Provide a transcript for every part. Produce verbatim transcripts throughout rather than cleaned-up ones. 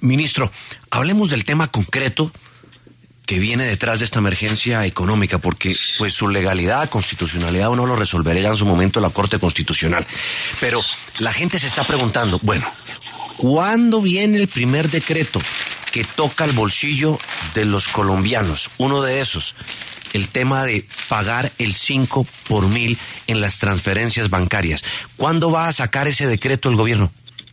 Ministro, hablemos del tema concreto que viene detrás de esta emergencia económica, porque pues su legalidad, constitucionalidad, uno lo resolverá en su momento la Corte Constitucional. Pero la gente se está preguntando, bueno, ¿cuándo viene el primer decreto que toca el bolsillo de los colombianos? Uno de esos, el tema de pagar el cinco por mil en las transferencias bancarias. ¿Cuándo va a sacar ese decreto el gobierno?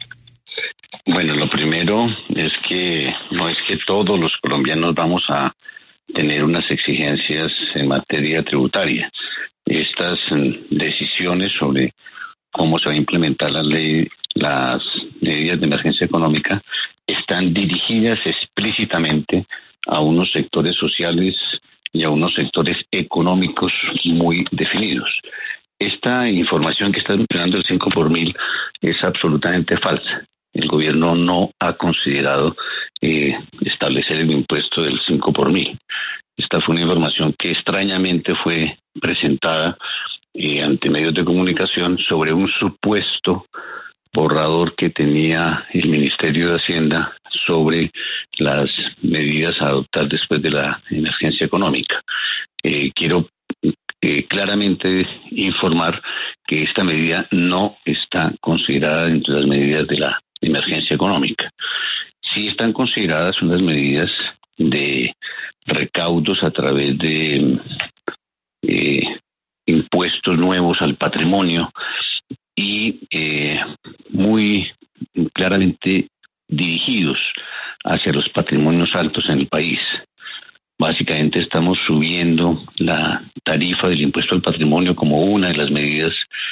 Bueno, lo primero es que no es que todos los colombianos vamos a tener unas exigencias en materia tributaria. Estas decisiones sobre cómo se va a implementar la ley, las medidas de emergencia económica, están dirigidas explícitamente a unos sectores sociales y a unos sectores económicos muy definidos. Esta información que está mencionando el cinco por mil es absolutamente falsa. El gobierno no ha considerado eh, establecer el impuesto del cinco por mil. Esta fue una información que extrañamente fue presentada eh, ante medios de comunicación sobre un supuesto borrador que tenía el Ministerio de Hacienda sobre las medidas a adoptar después de la emergencia económica. Eh, quiero eh, claramente informar que esta medida no está considerada entre las medidas de la emergencia económica. Sí están consideradas unas medidas de recaudos a través de eh, impuestos nuevos al patrimonio y eh, muy claramente dirigidos hacia los patrimonios altos en el país. Básicamente estamos subiendo la tarifa del impuesto al patrimonio como una de las medidas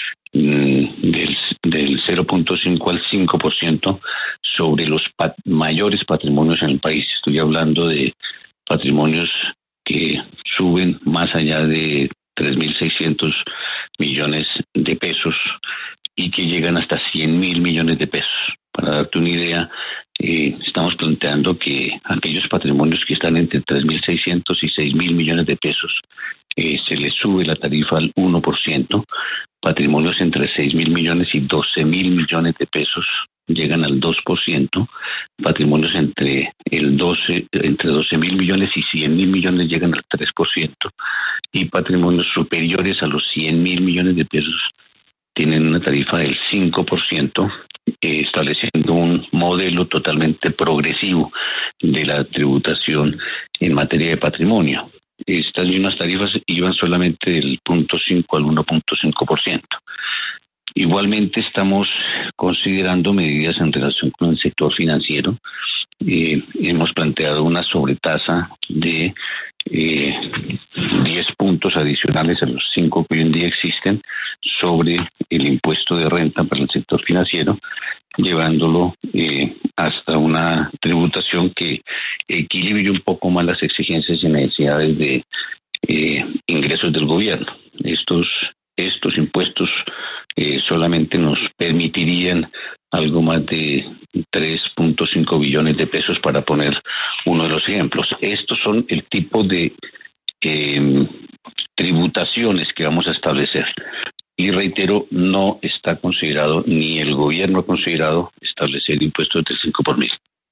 del, del cero punto cinco al cinco por ciento sobre los pat- mayores patrimonios en el país. Estoy hablando de patrimonios que suben más allá de tres mil seiscientos millones de pesos y que llegan hasta cien mil millones de pesos. Para darte una idea, eh, estamos planteando que aquellos patrimonios que están entre tres mil seiscientos y seis mil millones de pesos eh, se les sube la tarifa al uno por ciento. Patrimonios entre seis mil millones y doce mil millones de pesos llegan al dos por ciento. Patrimonios entre el doce, entre doce mil millones y cien mil millones llegan al tres por ciento. Y patrimonios superiores a los cien mil millones de pesos tienen una tarifa del cinco por ciento, eh, estableciendo un modelo totalmente progresivo de la tributación en materia de patrimonio. Estas mismas tarifas iban solamente del punto cinco al uno punto cinco por ciento. Igualmente estamos considerando medidas en relación con el sector financiero. Eh, hemos planteado una sobretasa de eh, diez puntos adicionales a los cinco que hoy en día existen sobre el impuesto de renta para el sector financiero, llevándolo eh, hasta una tributación que equilibre un poco más las exigencias y necesidades de eh, ingresos del gobierno. Estos, estos impuestos eh, solamente nos permitirían algo más de tres punto cinco billones de pesos, para poner uno de los ejemplos. Estos son el tipo de eh, tributaciones que vamos a establecer. Y reitero, no está considerado, ni el gobierno ha considerado establecer impuestos del cinco por mil.